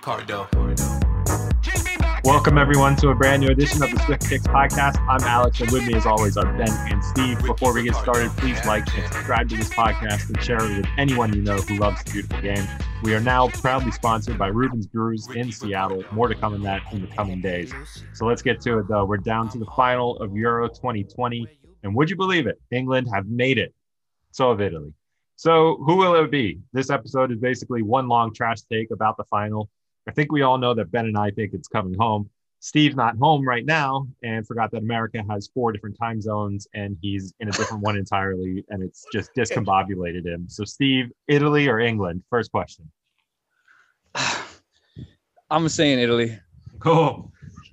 Ricardo. Welcome, everyone, to a brand new edition of the Swift Kicks podcast. I'm Alex, and with me, as always, are Ben and Steve. Before we get started, please like and subscribe to this podcast and share it with anyone you know who loves the beautiful game. We are now proudly sponsored by Reuben's Brews in Seattle. More to come on that in the coming days. So let's get to it, though. We're down to the final of Euro 2020, and would you believe it? England have made it. So have Italy. So who will it be? This episode is basically one long trash take about the final. I think we all know that Ben and I think it's coming home. Steve's not home right now and forgot that America has 4 different time zones and he's in a different one entirely, and it's just discombobulated him. So Steve, Italy or England? First question. I'm saying Italy. Cool.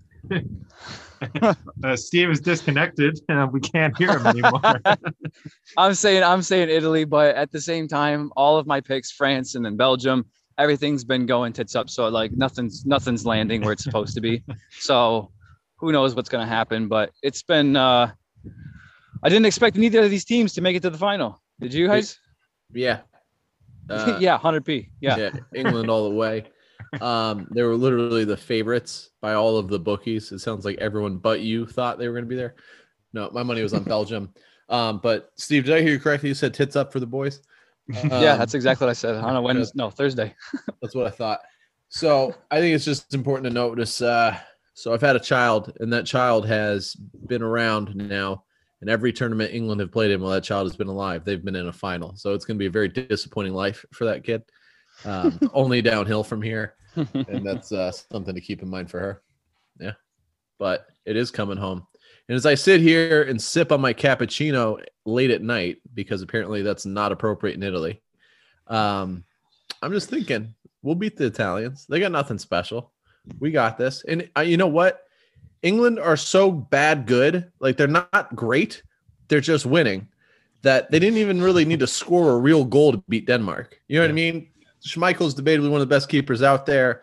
Steve is disconnected and we can't hear him anymore. I'm saying Italy, but at the same time, all of my picks, France and then Belgium, everything's been going tits up. So like nothing's landing where it's supposed to be. So who knows what's going to happen, but it's been, I didn't expect neither of these teams to make it to the final. Did you guys? Yeah. Yeah. 100p. Yeah. England all the way. They were literally the favorites by all of the bookies. It sounds like everyone but you thought they were going to be there. No, my money was on Belgium. But Steve, did I hear you correctly? You said tits up for the boys? Yeah, that's exactly what I said. On a Wednesday, no, Thursday. That's what I thought. So I think it's just important to notice. So I've had a child, and that child has been around now. And every tournament England have played in, while that child has been alive, they've been in a final. So it's going to be a very disappointing life for that kid. Only downhill from here. And that's something to keep in mind for her. Yeah. But it is coming home. And as I sit here and sip on my cappuccino late at night, because apparently that's not appropriate in Italy, I'm just thinking we'll beat the Italians. They got nothing special. We got this. And you know what? England are so bad good. Like, they're not great. They're just winning. That they didn't even really need to score a real goal to beat Denmark. You know what I mean? Schmeichel's debatably one of the best keepers out there.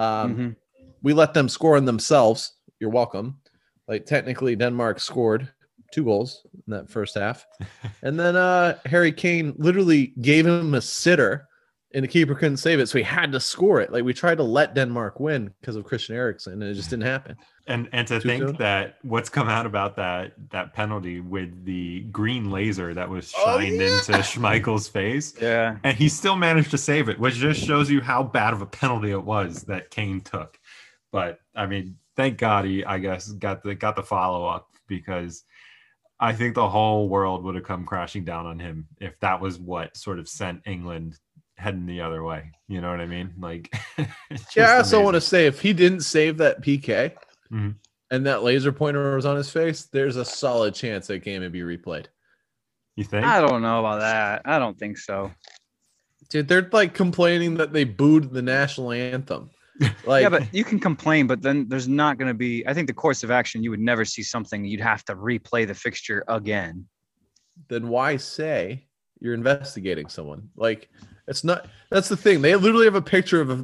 We let them score on themselves. You're welcome. Like, technically, Denmark scored 2 goals in that first half. And then Harry Kane literally gave him a sitter, and the keeper couldn't save it, so he had to score it. Like, we tried to let Denmark win because of Christian Eriksen, and it just didn't happen. And to think that what's come out about that penalty with the green laser that was shined into Schmeichel's face. Yeah. And he still managed to save it, which just shows you how bad of a penalty it was that Kane took. But I mean, thank God he, I guess, got the follow-up, because I think the whole world would have come crashing down on him if that was what sort of sent England heading the other way. You know what I mean? Like, yeah, I also want to say, if he didn't save that PK mm-hmm. and that laser pointer was on his face, there's a solid chance that game would be replayed. You think? I don't know about that. I don't think so. Dude, they're like complaining that they booed the national anthem. Like, yeah, but you can complain, but then there's not going to be, I think the course of action, you would never see something you'd have to replay the fixture again. Then why say you're investigating someone? Like, it's not, that's the thing. They literally have a picture of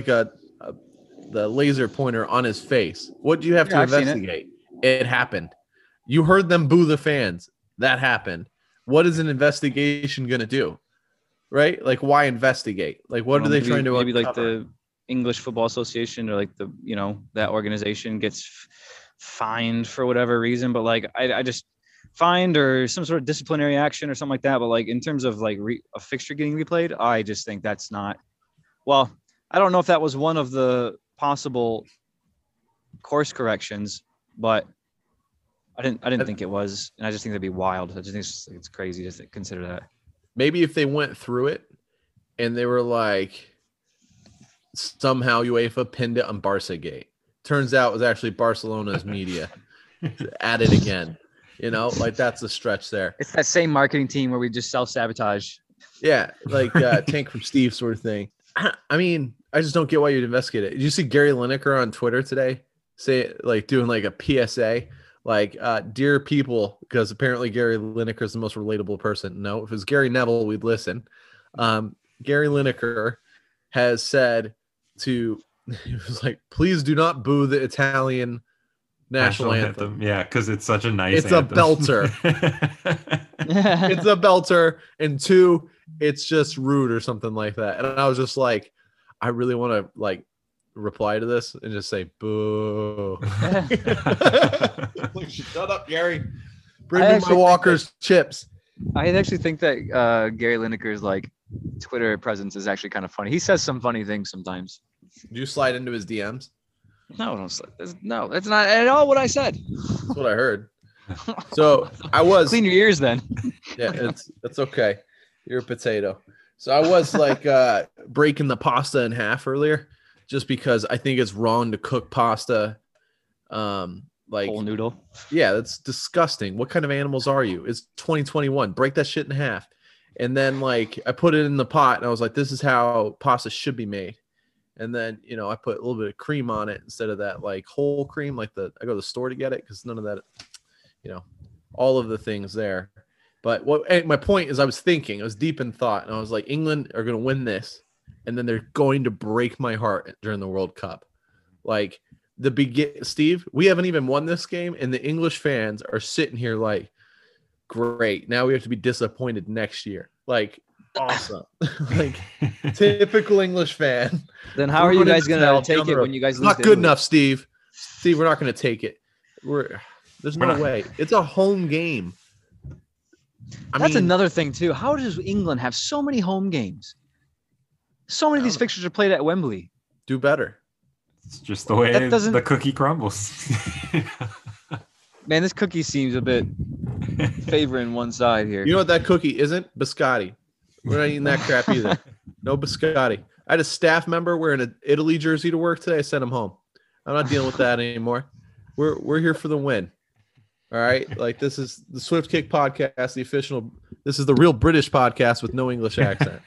the laser pointer on his face. What do you have to investigate? It happened. You heard them boo the fans. That happened. What is an investigation going to do? Right? Like, why investigate? Like, what are they trying to maybe uncover? Like the English Football Association, or like the, that organization gets fined for whatever reason, but like I just fined or some sort of disciplinary action or something like that. But like, in terms of like a fixture getting replayed, I just think that's not, well, I don't know if that was one of the possible course corrections, but I didn't think it was, and I just think that'd be wild. I just think it's crazy to consider that. Maybe if they went through it and they were like, somehow UEFA pinned it on Barçagate. Turns out it was actually Barcelona's media. At it again. Like, that's a stretch there. It's that same marketing team where we just self-sabotage. Yeah, like Tank from Steve sort of thing. I mean, I just don't get why you'd investigate it. Did you see Gary Lineker on Twitter today say, like, doing like a PSA? Like, dear people, because apparently Gary Lineker is the most relatable person. No, if it was Gary Neville, we'd listen. Gary Lineker has said he was like, please do not boo the Italian national anthem. Yeah, because it's such a nice It's anthem. a belter. It's a belter. And 2, it's just rude or something like that. And I was just like, I really want to like reply to this and just say boo. Like, shut up, Gary. Bring me my Walker's chips. I actually think that Gary Lineker's like Twitter presence is actually kind of funny. He says some funny things sometimes. Do you slide into his DMs? No, that's not at all what I said. That's what I heard. So I was clean your ears then. Yeah, it's okay. You're a potato. So I was like breaking the pasta in half earlier, just because I think it's wrong to cook pasta. Like whole noodle. Yeah, that's disgusting. What kind of animals are you? It's 2021. Break that shit in half. And then like I put it in the pot and I was like, this is how pasta should be made. And then, I put a little bit of cream on it instead of that like whole cream, like I go to the store to get it because none of that, all of the things there. But my point is I was deep in thought and I was like, England are going to win this. And then they're going to break my heart during the World Cup. Like Steve, we haven't even won this game. And the English fans are sitting here like, great. Now we have to be disappointed next year. Like, awesome. Like, typical English fan. Then how are you guys going to take it when you guys lose? Not good enough, Steve. Steve, we're not going to take it. There's no way. It's a home game. That's another thing, too. How does England have so many home games? So many of these fixtures are played at Wembley. Do better. It's just the way the cookie crumbles. Man, this cookie seems a bit favoring one side here. You know what that cookie isn't? Biscotti. We're not eating that crap either. No biscotti. I had a staff member wearing an Italy jersey to work today. I sent him home. I'm not dealing with that anymore. We're here for the win. All right. Like, this is the Swift Kick podcast, the official. This is the real British podcast with no English accent.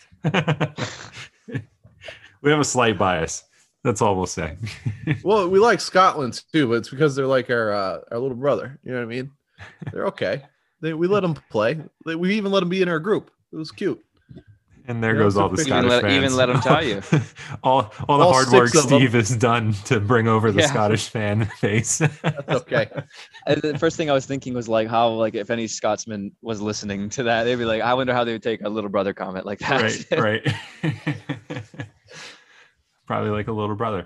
We have a slight bias. That's all we'll say. Well, we like Scotland too, but it's because they're like our little brother. You know what I mean? They're okay. We let them play. We even let them be in our group. It was cute. And there goes all the Scottish fans. Even let them tell you. all the hard work Steve has done to bring over the Scottish fan base. That's okay. The first thing I was thinking was like how, like, if any Scotsman was listening to that, they'd be like, I wonder how they would take a little brother comment like that. Right. Probably like a little brother.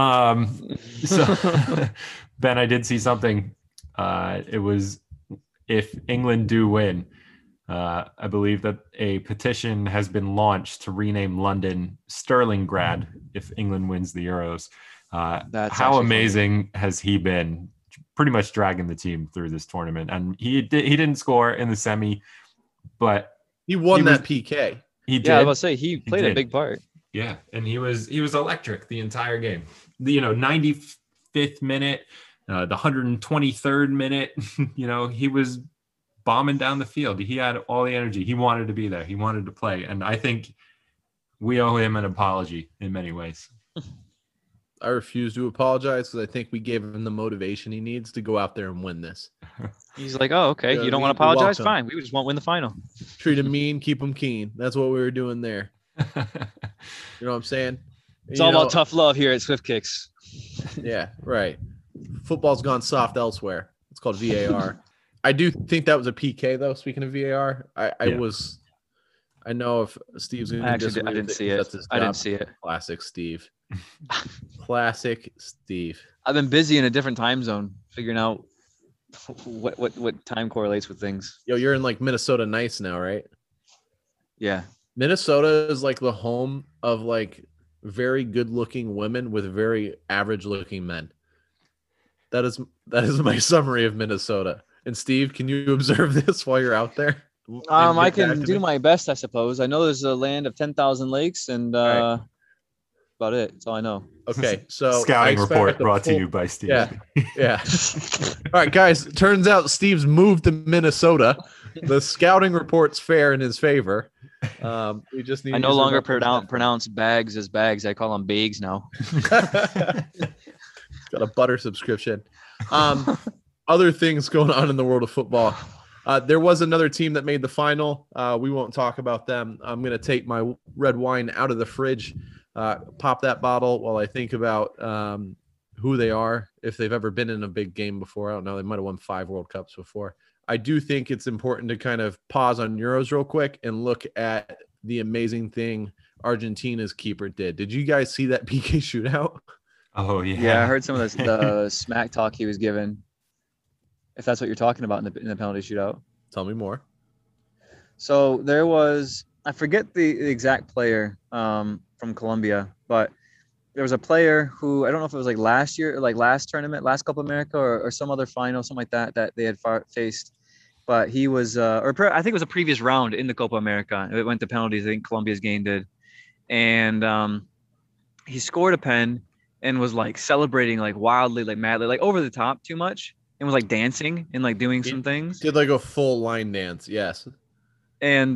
So Ben, I did see something. It was, if England do win, I believe that a petition has been launched to rename London Sterlingrad if England wins the Euros. How amazing has he been? Pretty much dragging the team through this tournament, and he didn't score in the semi, but he won that PK. He did. Yeah, I was about to say he played a big part. Yeah, and he was electric the entire game. 95th minute, the 123rd minute. He was bombing down the field. He had all the energy. He wanted to be there. He wanted to play, and I think we owe him an apology in many ways. I refuse to apologize because I think we gave him the motivation he needs to go out there and win this. He's like, oh, okay. You don't want to apologize? Fine. We just want to win the final. Treat him mean, keep him keen. That's what we were doing there. You know what I'm saying? It's all about tough love here at Swift Kicks. Yeah, right. Football's gone soft elsewhere. It's called VAR. I do think that was a PK, though. Speaking of VAR, I know if Steve's going to disagree. I didn't see it. I didn't see it. Classic Steve. Classic Steve. I've been busy in a different time zone, figuring out what time correlates with things. Yo, you're in like Minnesota nice now, right? Yeah. Minnesota is like the home of like very good-looking women with very average-looking men. That is my summary of Minnesota. And Steve, can you observe this while you're out there? I can do my best, I suppose. I know there's a land of 10,000 lakes, and about it. That's all I know. Okay, so scouting report brought to you by Steve. Yeah. All right, guys. Turns out Steve's moved to Minnesota. The scouting report's fair in his favor. We just need. I no longer pronounce bags as bags. I call them bags now. Got a butter subscription. Other things going on in the world of football. There was another team that made the final. We won't talk about them. I'm going to take my red wine out of the fridge, pop that bottle while I think about who they are, if they've ever been in a big game before. I don't know. They might have won 5 World Cups before. I do think it's important to kind of pause on Euros real quick and look at the amazing thing Argentina's keeper did. Did you guys see that PK shootout? Oh yeah. Yeah, I heard some of the smack talk he was given. If that's what you're talking about in the penalty shootout. Tell me more. So there was, I forget the exact player from Colombia, but there was a player who, I don't know if it was like last year, or like last tournament, last Copa America, or some other final, something like that they had faced. But he was, I think it was a previous round in the Copa America. It went to penalties. I think Colombia's game did. And he scored a pen and was like celebrating like wildly, like madly, like over the top too much, and was like dancing and like doing some things. Did like a full line dance. Yes. And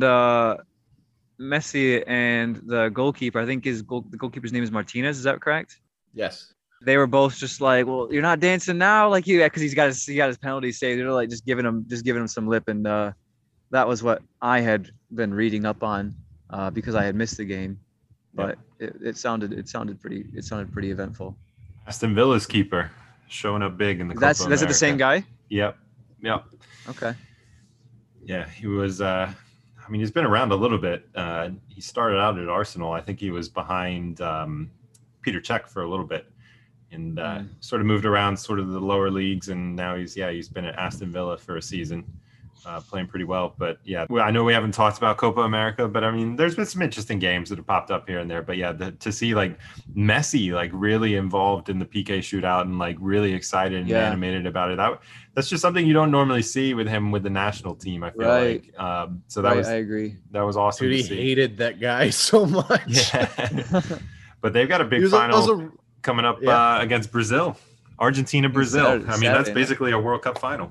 Messi and the goalkeeper, I think the goalkeeper's name is Martinez. Is that correct? Yes. They were both just like, well, you're not dancing now, like you, because he got his penalty saved. They're like just giving him some lip, and that was what I had been reading up on because I had missed the game, but it sounded pretty eventful. Aston Villa's keeper showing up big in the Copa America. That's it the same guy? Yep. Okay. Yeah, he was. He's been around a little bit. He started out at Arsenal. I think he was behind Peter Cech for a little bit, and sort of moved around sort of the lower leagues, and now he's been at Aston Villa for a season, playing pretty well. But yeah, I know we haven't talked about Copa America, but I mean, there's been some interesting games that have popped up here and there. But yeah, to see like Messi like really involved in the PK shootout and like really excited and animated about it, that's just something you don't normally see with him with the national team. I feel like so that was, I agree. That was awesome. Dude, to he see. hated that guy so much. Yeah. But they've got a big final coming up against Brazil, Argentina-Brazil. Saturday, that's basically a World Cup final.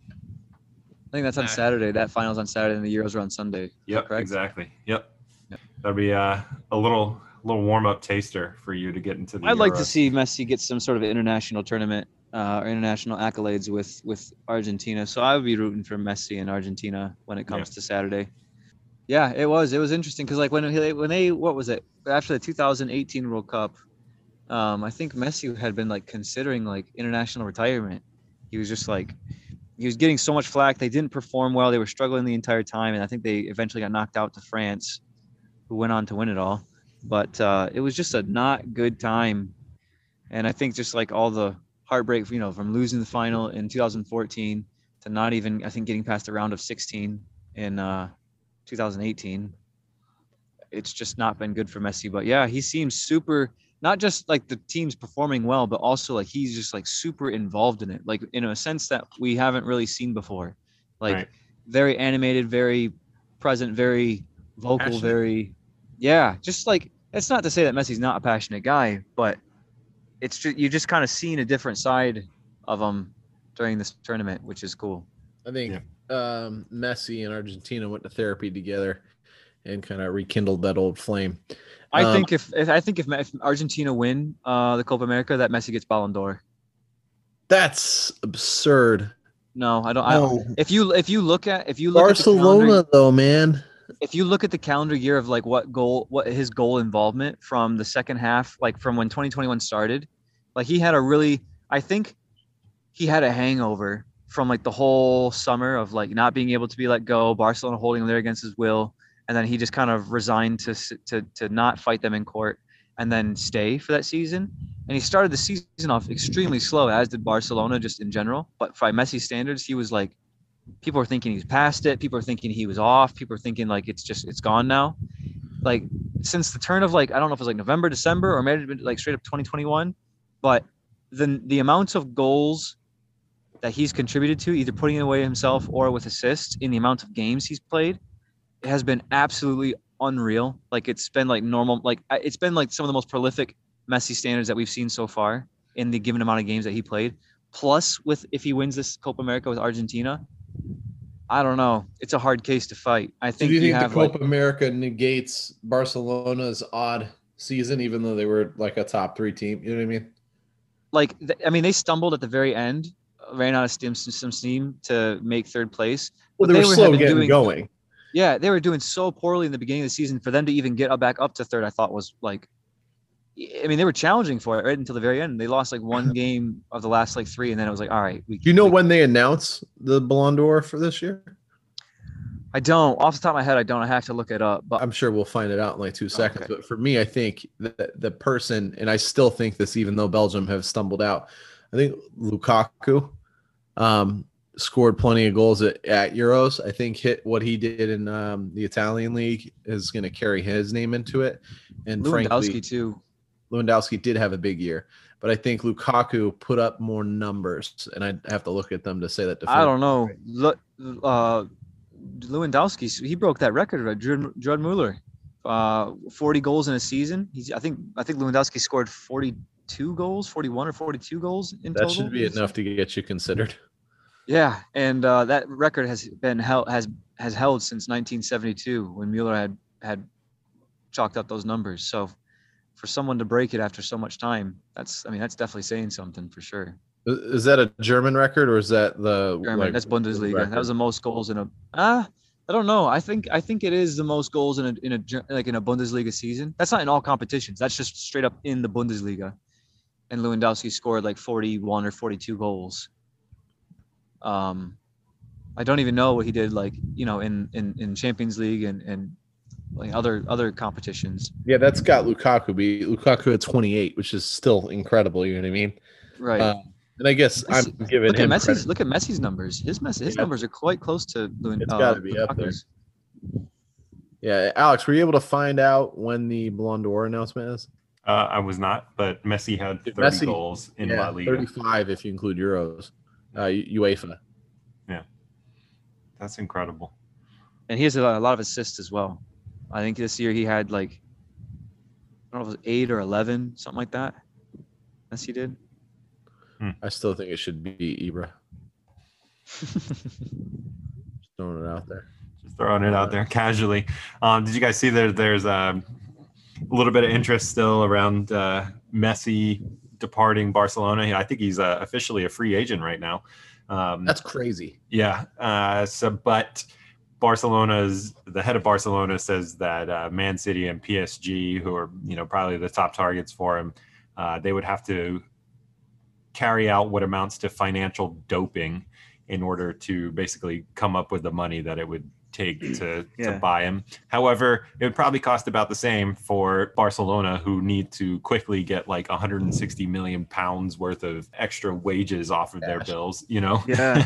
I think that's on Saturday. That final's on Saturday, and the Euros are on Sunday. Yep, exactly. Yep. That'll be a little warm-up taster for you to get into the I'd like to see Messi get some sort of international tournament or international accolades with Argentina. So I would be rooting for Messi and Argentina when it comes to Saturday. Yeah, it was interesting because like when they what was it after the 2018 World Cup, I think Messi had been like considering like international retirement. He was just like, he was getting so much flack. They didn't perform well. They were struggling the entire time, and I think they eventually got knocked out to France, who went on to win it all. But it was just a not good time, and I think just like all the heartbreak, from losing the final in 2014 to not even, I think, getting past the round of 16 in 2018. It's just not been good for Messi. But yeah, he seems super, not just like the team's performing well, but also like he's just like super involved in it, like in a sense that we haven't really seen before. Like very animated, very present, very vocal, passionate. Just like, it's not to say that Messi's not a passionate guy, but it's just, you just kind of seen a different side of him during this tournament, which is cool. I think Messi and Argentina went to therapy together and kind of rekindled that old flame. I think if Argentina win the Copa America, that Messi gets Ballon d'Or. That's absurd. No, I don't. If you look at Barcelona though, man. If you look at the calendar year of like what his goal involvement from the second half, like from when 2021 started, like I think he had a hangover from like the whole summer of like not being able to be let go, Barcelona holding him there against his will, and then he just kind of resigned to not fight them in court and then stay for that season. And he started the season off extremely slow, as did Barcelona just in general. But by Messi standards, he was like, people are thinking he's past it. People are thinking he was off. People are thinking like it's gone now. Like since the turn of like, I don't know if it was like November, December, or maybe like straight up 2021, but the amounts of goals that he's contributed to, either putting it away himself or with assists, in the amount of games he's played, it has been absolutely unreal. Like it's been like normal, like it's been like some of the most prolific Messi standards that we've seen so far in the given amount of games that he played. Plus, if he wins this Copa America with Argentina, I don't know. It's a hard case to fight. I think. Do you think the Copa America negates Barcelona's odd season, even though they were like a top 3 team? You know what I mean? Like, they stumbled at the very end, ran out of some steam to make third place. Well, they were slow getting going. Yeah, they were doing so poorly in the beginning of the season. For them to even get back up to third, I thought was like, I mean, they were challenging for it right until the very end. They lost like one game of the last like 3, and then it was like, all right. Do you know when they announce the Ballon d'Or for this year? I don't. Off the top of my head, I don't. I have to look it up. But I'm sure we'll find it out in like 2 seconds. okay. But for me, I think that the person, and I still think this, even though Belgium have stumbled out, I think Lukaku scored plenty of goals at Euros. I think hit what he did in the Italian league is going to carry his name into it. And Lewandowski frankly, too. Lewandowski did have a big year, but I think Lukaku put up more numbers, and I'd have to look at them to say that. I don't know. Look, Lewandowski, he broke that record by Judd Mueller. 40 goals in a season. I think Lewandowski scored 42 goals, 41 or 42 goals in total. That should be enough to get you considered. Yeah, and that record has held since 1972 when Mueller had chalked up those numbers. So for someone to break it after so much time, that's definitely saying something for sure. Is that a German record or is that the German? That's Bundesliga. Record? That was the most goals in a. I don't know. I think it is the most goals in a Bundesliga season. That's not in all competitions. That's just straight up in the Bundesliga. And Lewandowski scored like 41 or 42 goals. I don't even know what he did in Champions League and like other competitions. Yeah, that's got Lukaku at 28, which is still incredible. You know what I mean? Right. And I guess I'm giving him credit. Look at Messi's numbers. His numbers are quite close to Lewandowski's. It's got to be up there. Yeah, Alex, were you able to find out when the Ballon d'Or announcement is? I was not, but Messi had 30 goals in La Liga. 35 if you include Euros, UEFA. Yeah, that's incredible. And he has a lot of assists as well. I think this year he had I don't know if it was 8 or 11, something like that. Messi did. I still think it should be Ibra. Just throwing it out there. Just throwing it out there casually. Did you guys see there's a little bit of interest still around Messi departing Barcelona? I think he's officially a free agent right now. That's crazy. Yeah. But the head of Barcelona says that Man City and PSG, who are probably the top targets for him, they would have to carry out what amounts to financial doping in order to basically come up with the money that it would take to buy him. However, it would probably cost about the same for Barcelona, who need to quickly get like 160 million pounds worth of extra wages off of their bills, Yeah.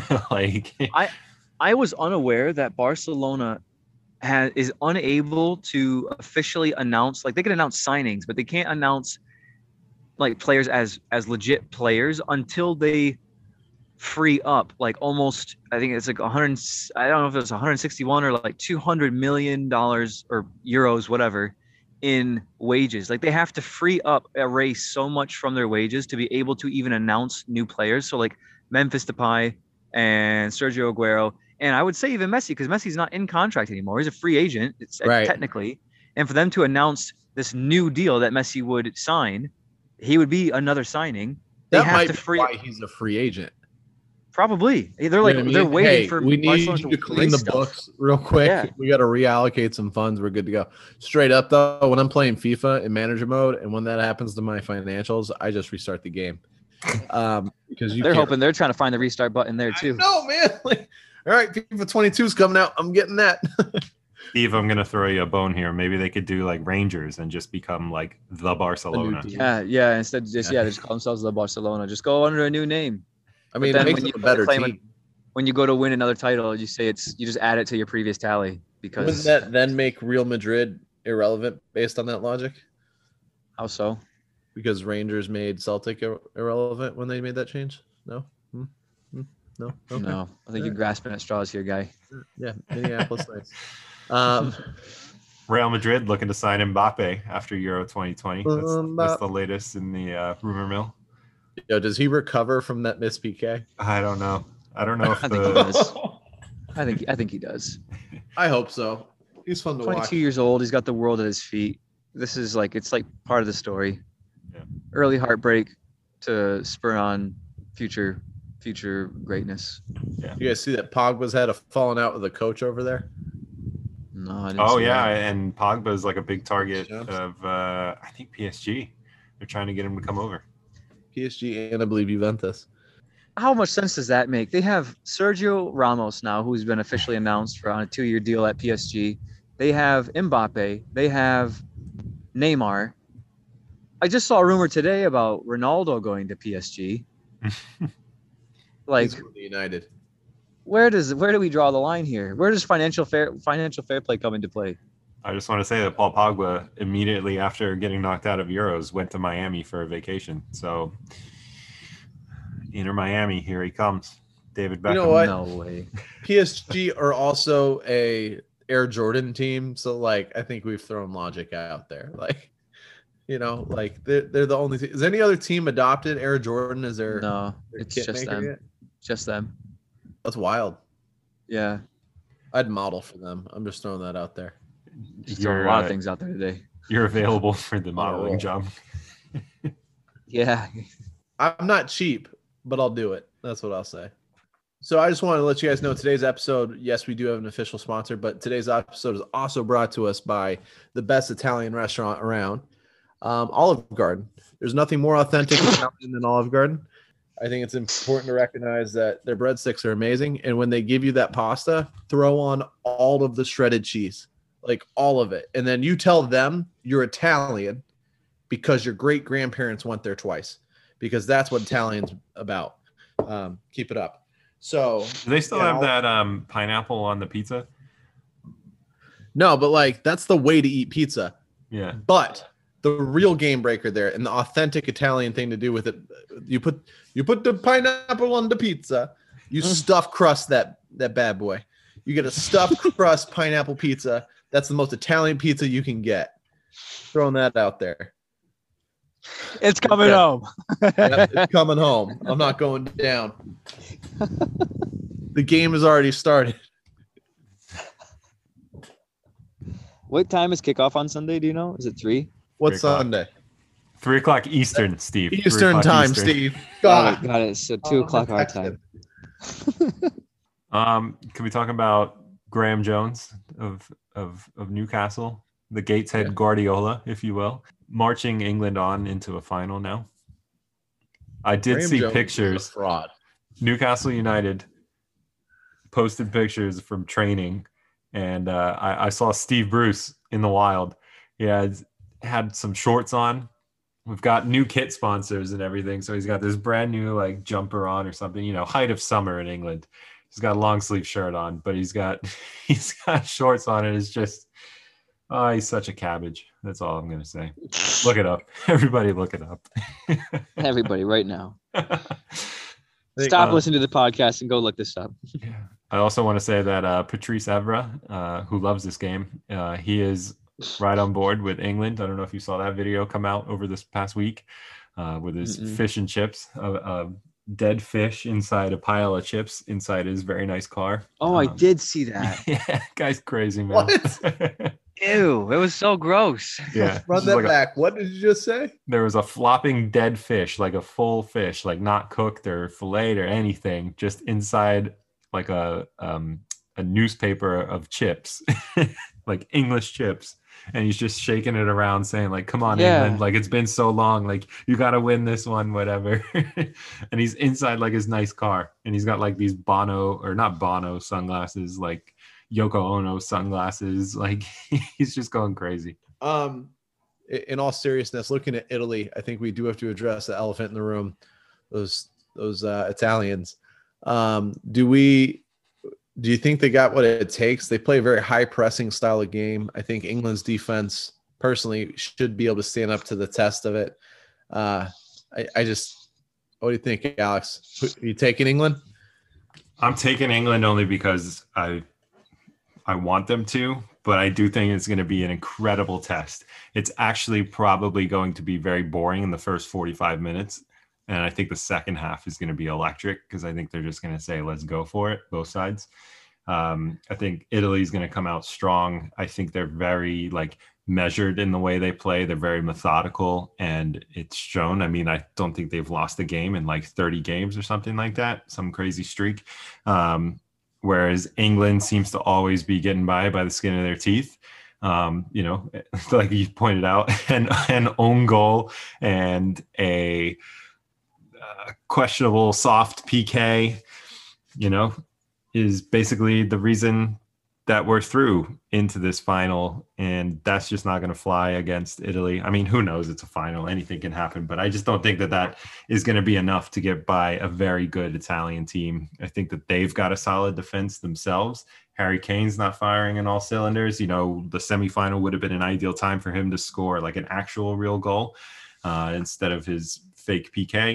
I was unaware that Barcelona is unable to officially announce, they can announce signings, but they can't announce players as legit players until they free up almost, I think it's 100, I don't know if it's 161 or $200 million or euros, whatever, in wages. They have to free up, erase so much from their wages to be able to even announce new players. So Memphis Depay and Sergio Aguero, and I would say even Messi, because Messi's not in contract anymore. He's a free agent, technically. And for them to announce this new deal that Messi would sign, he would be another signing. That might be why he's a free agent. Probably. They're they're waiting for. We need you to clean the books real quick. Yeah. We got to reallocate some funds. We're good to go. Straight up though, when I'm playing FIFA in manager mode, and when that happens to my financials, I just restart the game. Because they're trying to find the restart button there too. No, man. All right, FIFA 22 is coming out. I'm getting that. Steve, I'm gonna throw you a bone here. Maybe they could do Rangers and just become the Barcelona. Yeah. Instead, just call themselves the Barcelona. Just go under a new name. I mean, it makes them a better team. When you go to win another title, you say you just add it to your previous tally because. Wouldn't that then make Real Madrid irrelevant based on that logic? How so? Because Rangers made Celtic irrelevant when they made that change. No. No. Okay. No. I think you're grasping at straws here, guy. Yeah, Minneapolis, nice. Real Madrid looking to sign Mbappe after Euro 2020. That's the latest in the rumor mill. Yo, does he recover from that missed PK? I don't know. If I think he does. I think he does. I hope so. He's fun to watch. 22 years old. He's got the world at his feet. This is it's part of the story. Yeah. Early heartbreak to spur on future greatness. Yeah. You guys see that Pogba's had a falling out with a coach over there? No, I didn't see that. And Pogba's a big target of I think PSG. They're trying to get him to come over. PSG and I believe Juventus. how much sense does that make? They have Sergio Ramos now, who's been officially announced for on a 2-year deal at PSG. They have Mbappe. They have Neymar. I just saw a rumor today about Ronaldo going to PSG. Like, He's going to United. where do we draw the line here? Where does financial fair play come into play? I just want to say that Paul Pogba, immediately after getting knocked out of Euros, went to Miami for a vacation. So, Inter Miami, here he comes. David Beckham. You know what? No way. PSG are also a Air Jordan team, so like I think we've thrown logic out there. Like, you know, like they're the only. Is any other team adopted Air Jordan as their? No, their it's kit just maker them. yet? Just them. That's wild. Yeah. I'd model for them. I'm just throwing that out there. Just throwing a lot of things out there today. You're available for the modeling roll. job. Yeah. I'm not cheap, but I'll do it. That's what I'll say. So I just want to let you guys know today's episode, yes, we do have an official sponsor, but today's episode is also brought to us by the best Italian restaurant around, Olive Garden. There's nothing more authentic Italian than Olive Garden. I think it's important to recognize that their breadsticks are amazing. And when they give you that pasta, throw on all of the shredded cheese, like all of it. And then you tell them you're Italian because your great grandparents went there twice, because that's what Italian's about. Keep it up. So Do they still have that pineapple on the pizza? No, but like that's the way to eat pizza. Yeah. But the real game breaker there and the authentic Italian thing to do with it, you put the pineapple on the pizza, you stuff crust that bad boy. You get a stuffed crust pineapple pizza. That's the most Italian pizza you can get. Throwing that out there. It's coming home. Yep, it's coming home. I'm not going down. The game has already started. What time is kickoff on Sunday? Do you know? Is it 3? What's 3 o'clock. Sunday? 3 o'clock Eastern, Steve. 3 Eastern o'clock time, Eastern. Steve. Got God. it. So 2 o'clock our time. Can we talk about Graham Jones of Newcastle, the Gateshead Guardiola, if you will, marching England on into a final now? I did Graham see Jones is a pictures. fraud. Newcastle United posted pictures from training, and I saw Steve Bruce in the wild. He had some shorts on. We've got new kit sponsors and everything, so he's got this brand new like jumper on or something. You know, height of summer in England. He's got a long sleeve shirt on, but he's got shorts on, and it's just he's such a cabbage. That's all I'm gonna say. Look it up, everybody. Look it up. Everybody, right now. Think, Stop listening to the podcast and go look this up. I also want to say that Patrice Evra, who loves this game, he is right on board with England. I don't know if you saw that video come out over this past week with his fish and chips, a dead fish inside a pile of chips inside his very nice car. Oh, I did see that. Yeah, guy's crazy, man. What? Ew, it was so gross. Yeah. Run that back. What did you just say? There was a flopping dead fish, like a full fish, like not cooked or filleted or anything, just inside like a newspaper of chips, like English chips. And he's just shaking it around saying like, come on, England, like it's been so long, like you got to win this one, whatever. And he's inside like his nice car, and he's got like these not Bono sunglasses, like Yoko Ono sunglasses. Like he's just going crazy. In all seriousness, looking at Italy, I think we do have to address the elephant in the room. Those Italians. Do you think they got what it takes? They play a very high pressing style of game. I think England's defense, personally, should be able to stand up to the test of it. What do you think, Alex? Are you taking England? I'm taking England only because I want them to, but I do think it's going to be an incredible test. It's actually probably going to be very boring in the first 45 minutes. And I think the second half is going to be electric because I think they're just going to say, let's go for it, both sides. I think Italy's going to come out strong. I think they're very measured in the way they play. They're very methodical, and it's shown. I mean, I don't think they've lost a game in 30 games or something like that, some crazy streak. Whereas England seems to always be getting by the skin of their teeth. Like you pointed out, an own goal and a questionable soft PK, is basically the reason that we're through into this final, and that's just not going to fly against Italy. I mean, who knows? It's a final. Anything can happen, but I just don't think that is going to be enough to get by a very good Italian team. I think that they've got a solid defense themselves. Harry Kane's not firing in all cylinders. The semifinal would have been an ideal time for him to score like an actual real goal instead of his fake PK.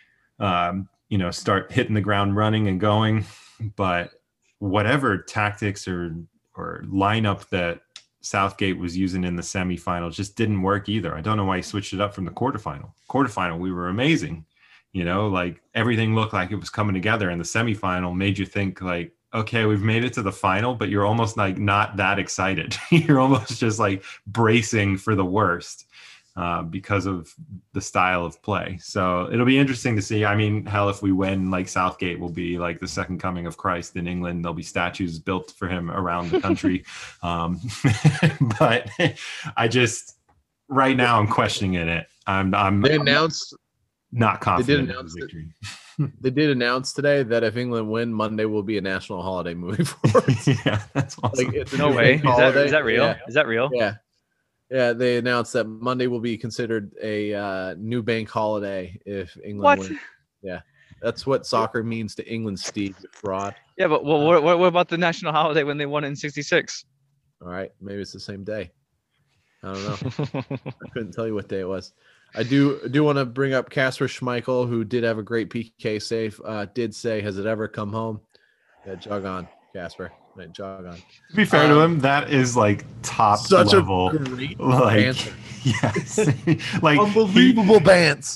Start hitting the ground running and going. But whatever tactics or lineup that Southgate was using in the semifinal just didn't work either. I don't know why he switched it up from the quarterfinal. Quarterfinal, we were amazing. Like everything looked like it was coming together, and the semifinal made you think like, okay, we've made it to the final, but you're almost like not that excited. You're almost just like bracing for the worst because of the style of play. So it'll be interesting to see. I mean, hell, if we win, like Southgate will be like the second coming of Christ in England. There'll be statues built for him around the country. But I just, right now I'm questioning it. They announced not confident in the victory. They did announce today that if England win, Monday will be a national holiday moving forward. Yeah, that's awesome. Like, it's no way. Is that real? Yeah. Is that real? Yeah. Yeah, they announced that Monday will be considered a new bank holiday if England wins. Yeah, that's what soccer means to England, Steve. Fraud. Yeah, but what about the national holiday when they won it in '66? All right, maybe it's the same day. I don't know. I couldn't tell you what day it was. I do want to bring up Kasper Schmeichel, who did have a great PK save. Did say, "Has it ever come home?" Yeah, jog on, Kasper. Right, jog on. To be fair to him, that is like top such level. A great like, banter. Yes, like unbelievable bants.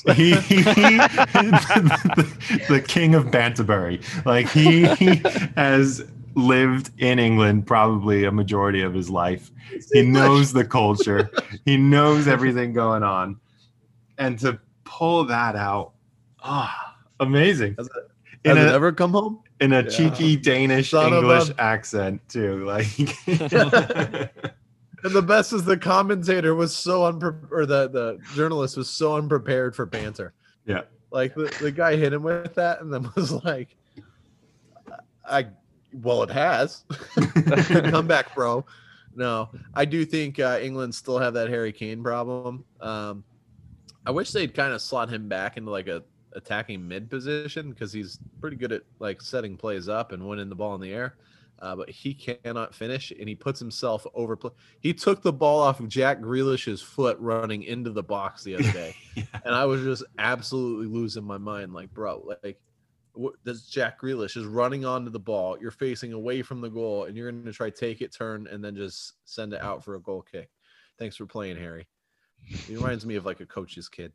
The king of Banterbury. Like he has lived in England probably a majority of his life. He knows the culture. He knows everything going on, and to pull that out, amazing. Has it ever come home? In a cheeky Danish English accent too, like. And the best is the commentator was so unprepared, or the journalist was so unprepared for banter. Yeah, like the guy hit him with that, and then was like, well, it has. Come back, bro." No, I do think England still have that Harry Kane problem. I wish they'd kind of slot him back into like a attacking mid position, because he's pretty good at like setting plays up and winning the ball in the air, but he cannot finish, and he puts himself over. He took the ball off of Jack Grealish's foot running into the box the other day. Yeah. And I was just absolutely losing my mind. Like, bro, like this Jack Grealish is running onto the ball, you're facing away from the goal, and you're going to try take it, turn, and then just send it out for a goal kick. Thanks for playing, Harry. He reminds me of like a coach's kid.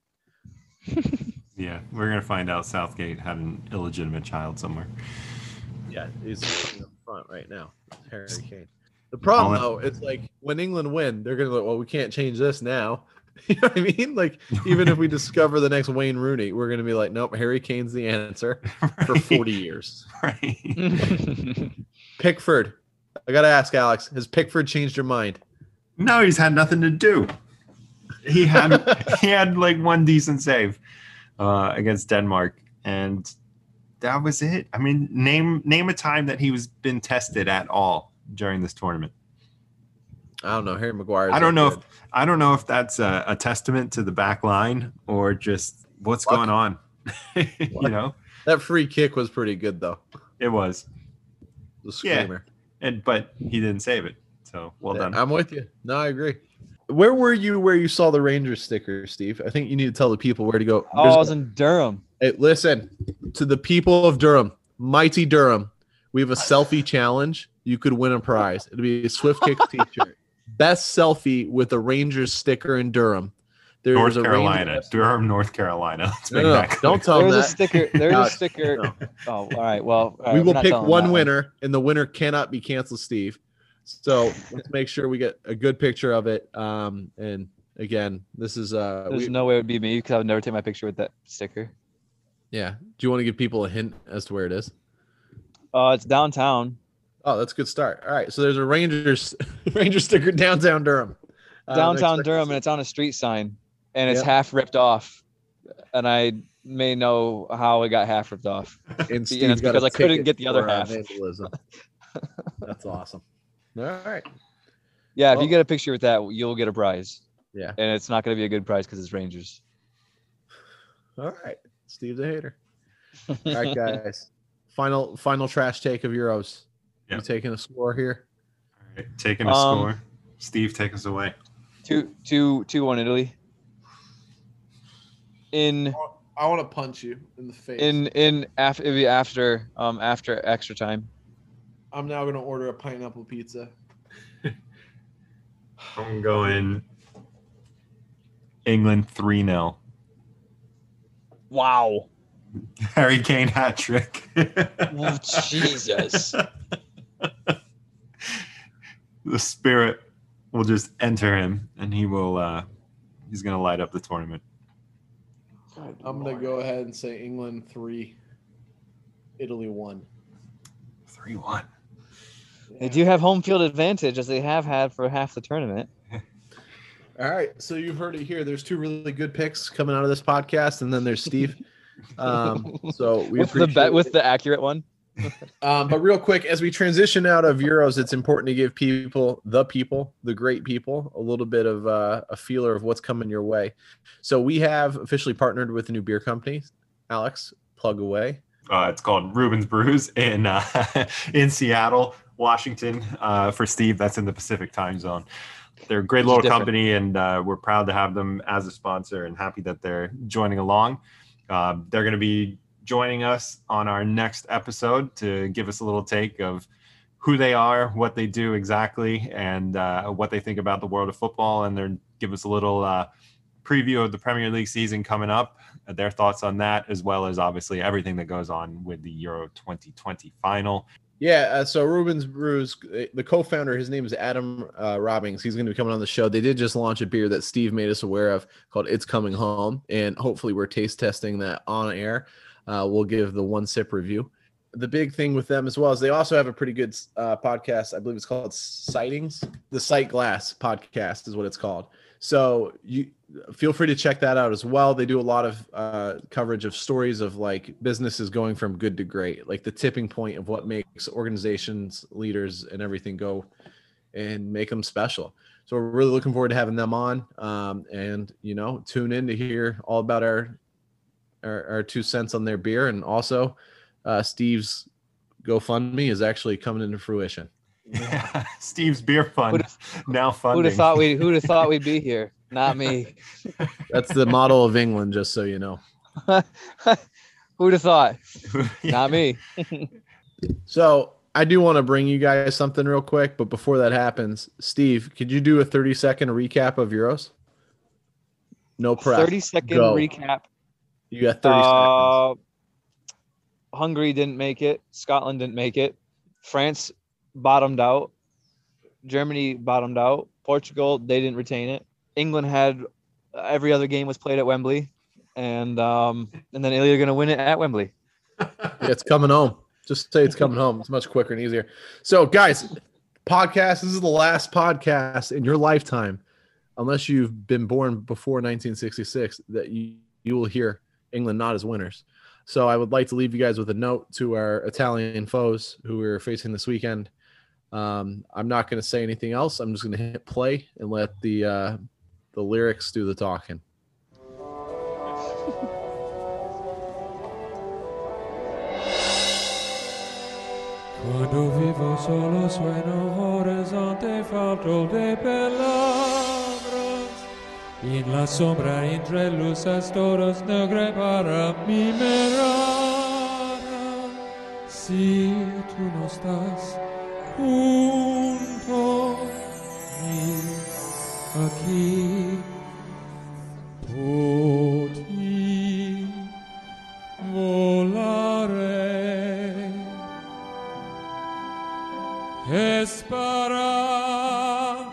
Yeah, we're gonna find out Southgate had an illegitimate child somewhere. Yeah, he's up front right now, Harry Kane. The problem though, it's like when England win, they're gonna go, well, we can't change this now. You know what I mean? Like, even if we discover the next Wayne Rooney, we're gonna be like, nope, Harry Kane's the answer for 40 years. Right. Pickford, I gotta ask, Alex, has Pickford changed your mind? No, he's had nothing to do. He had like one decent save against Denmark, and that was it. I mean, name a time that he was been tested at all during this tournament. I don't know. Harry Maguire. I don't know if that's a testament to the back line or just what's going on. You know, that free kick was pretty good though. It was the screamer, but he didn't save it. So well done. I'm with you. No, I agree. Where were you where you saw the Rangers sticker, Steve? I think you need to tell the people where to go. I was in Durham. Hey, listen to the people of Durham, mighty Durham. We have a selfie challenge. You could win a prize. It'll be a Swift Kicks t-shirt. Best selfie with a Rangers sticker in Durham. North Carolina. Durham, North Carolina. Don't tell them that. There's a sticker. No. Oh, all right. Well, we will pick one winner, and the winner cannot be Cancel Steve. So let's make sure we get a good picture of it. And again, this is there's no way it would be me, because I would never take my picture with that sticker. Yeah. Do you want to give people a hint as to where it is? It's downtown. Oh, that's a good start. All right. So there's a Rangers sticker downtown Durham. Durham, and it's on a street sign, and it's half ripped off. And I may know how it got half ripped off. And It's Steve got because a I couldn't ticket get the other for, half. vandalism. That's awesome. All right. Yeah, if Well- you get a picture with that, you'll get a prize. Yeah. And it's not going to be a good prize because it's Rangers. All right. Steve's a hater. All right, guys. Final trash take of Euros. Yeah. You taking a score here? All right, taking a score. Steve, take us away. 2-1 Italy. I want to punch you in the face. It'd be after extra time. I'm now going to order a pineapple pizza. I'm going England 3-0. Wow. Harry Kane hat trick. Oh, Jesus. The spirit will just enter him, and he will. He's going to light up the tournament. I'm going to go ahead and say England 3, Italy 1. 3-1. They do have home field advantage, as they have had for half the tournament. All right, so you've heard it here. There's two really good picks coming out of this podcast, and then there's Steve. So we With the appreciate bet with it. the accurate one. But real quick, as we transition out of Euros, it's important to give the great people, a little bit of a feeler of what's coming your way. So we have officially partnered with a new beer company. Alex, plug away. It's called Reuben's Brews in in Seattle, Washington. For Steve, that's in the Pacific time zone. They're a great little company, and we're proud to have them as a sponsor and happy that they're joining along. They're going to be joining us on our next episode to give us a little take of who they are, what they do exactly, and what they think about the world of football. And they're give us a little preview of the Premier League season coming up, their thoughts on that, as well as obviously everything that goes on with the Euro 2020 final. Yeah, so Reuben's Brews, the co-founder, his name is Adam Robbings. He's going to be coming on the show. They did just launch a beer that Steve made us aware of called It's Coming Home, and hopefully we're taste testing that on air. We'll give the one sip review. The big thing with them as well is they also have a pretty good podcast. I believe it's called Sightings. The Sight Glass podcast is what it's called. So you feel free to check that out as well. They do a lot of coverage of stories of like businesses going from good to great, like the tipping point of what makes organizations, leaders, and everything go and make them special. So we're really looking forward to having them on, and tune in to hear all about our 2 cents on their beer, and also Steve's GoFundMe is actually coming into fruition. Yeah, Steve's Beer Fund now funding. Who'd have thought we'd be here? Not me. That's the model of England, just so you know. Who'd have thought? Yeah. Not me. So I do want to bring you guys something real quick, but before that happens, Steve, could you do a 30-second recap of Euros? No prep. 30-second Go. recap. You got 30 seconds. Hungary didn't make it. Scotland didn't make it. France bottomed out. Germany bottomed out. Portugal, they didn't retain it. England had every other game was played at Wembley, and then Italy are going to win it at Wembley. Yeah, it's coming home. Just say it's coming home. It's much quicker and easier. So, guys, podcast. This is the last podcast in your lifetime, unless you've been born before 1966, that you will hear England not as winners. So I would like to leave you guys with a note to our Italian foes who we're facing this weekend. I'm not going to say anything else. I'm just going to hit play and let the lyrics do the talking. Quando vivo solo sueno horizonte falto de palabras y en la sombra entre luces todas negras para mi mirada. Si tú no estás junto a mí aquí, por ti volaré. Es para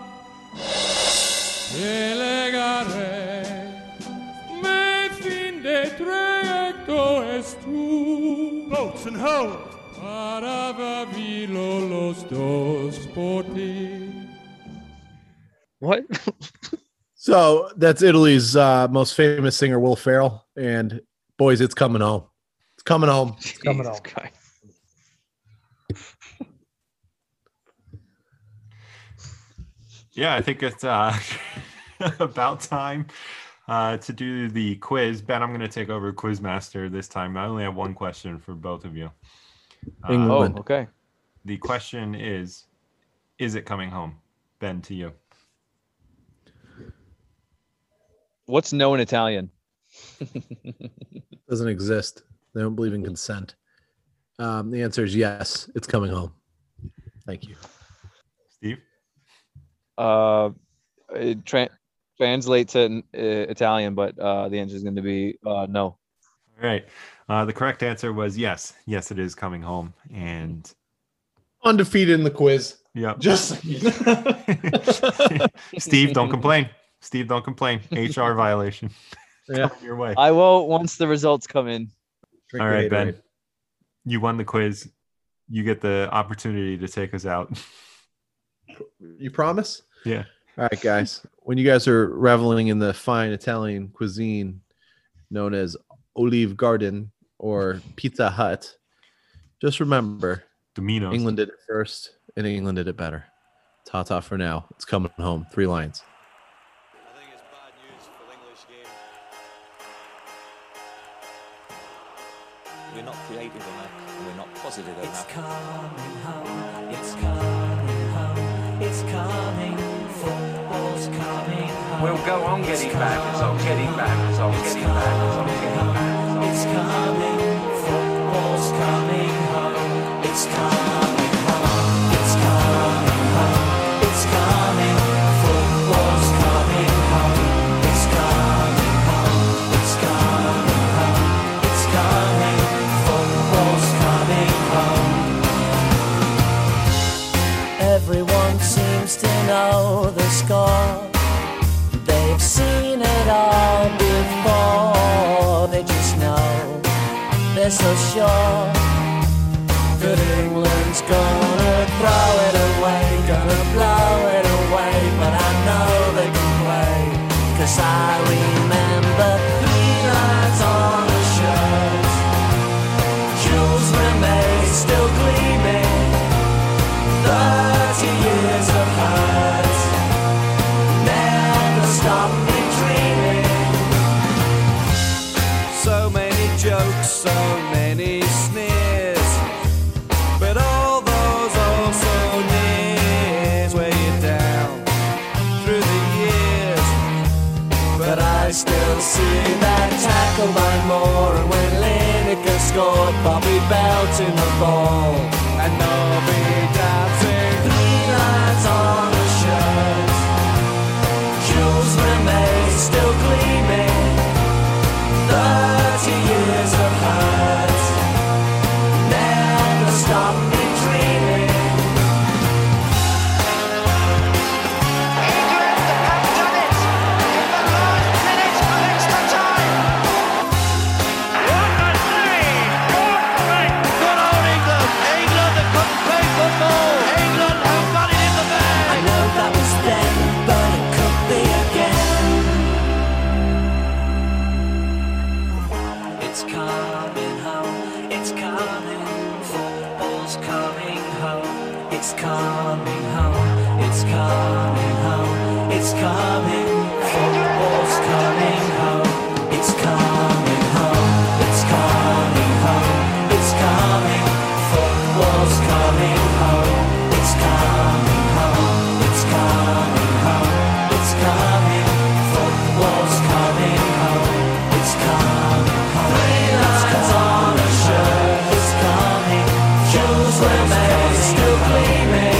llegaré, mi fin de trayecto es tú. Boats and ho! Para vivirlo los dos por ti. What? So that's Italy's most famous singer, Will Ferrell. And Boys, it's coming home. It's coming home. It's coming home. Christ. Yeah, I think it's about time to do the quiz. Ben, I'm going to take over Quizmaster this time. I only have one question for both of you. England. Okay. The question is it coming home? Ben, to you. What's no in Italian? Doesn't exist. They don't believe in consent. The answer is yes. It's coming home. Thank you. Steve? Translate to Italian, but the answer is going to be no. All right. The correct answer was yes. Yes, it is coming home. And Undefeated in the quiz. yeah. Just Steve, don't complain. Steve, don't complain. HR violation. Yeah. Coming your way. I will once the results come in. All right, Ben. You won the quiz. You get the opportunity to take us out. You promise? Yeah. All right, guys. When you guys are reveling in the fine Italian cuisine known as Olive Garden or Pizza Hut, just remember, Domino's. England did it first, and England did it better. Ta-ta for now. It's coming home. 3 Lions. I think it's bad news for the English game. We're not creative enough, and we're not positive enough. It's coming home, it's coming home, it's coming, football's coming home. We'll go on getting back, it's on getting back, it's on getting back, it's on getting back. It's coming, football's coming home, it's coming home, it's coming home, it's coming, football's coming home, it's coming home, it's coming home, it's coming, football's coming home. Everyone seems to know the score. They've seen it all before. They just know, they're so sure that England's gonna throw it away, gonna blow it away. But I know they can play, 'cause I remember 3 lines on the shirt. Jules Rimet still gleaming, 30 years of hurt never stop me dreaming. So many jokes, so many sneers, but all those also nears weigh you down through the years. But I still see that tackle by Moore, and when Lineker scored, Bobby belting the ball, And Nobby dancing. 3 lines on the shirt. Jules Rimet still gleaming, 30 years of hurt never stop me dreaming. I know that was then, but it could be again. It's coming home, it's coming, football's coming home. It's coming home, it's coming home, it's coming, football's coming home. It's coming home, it's coming home, it's coming, football's coming home. It's coming home, it's coming home, it's coming, football's coming home. It's coming home, 3 lines on a shirt. It's coming, Jules Rimet still gleaming,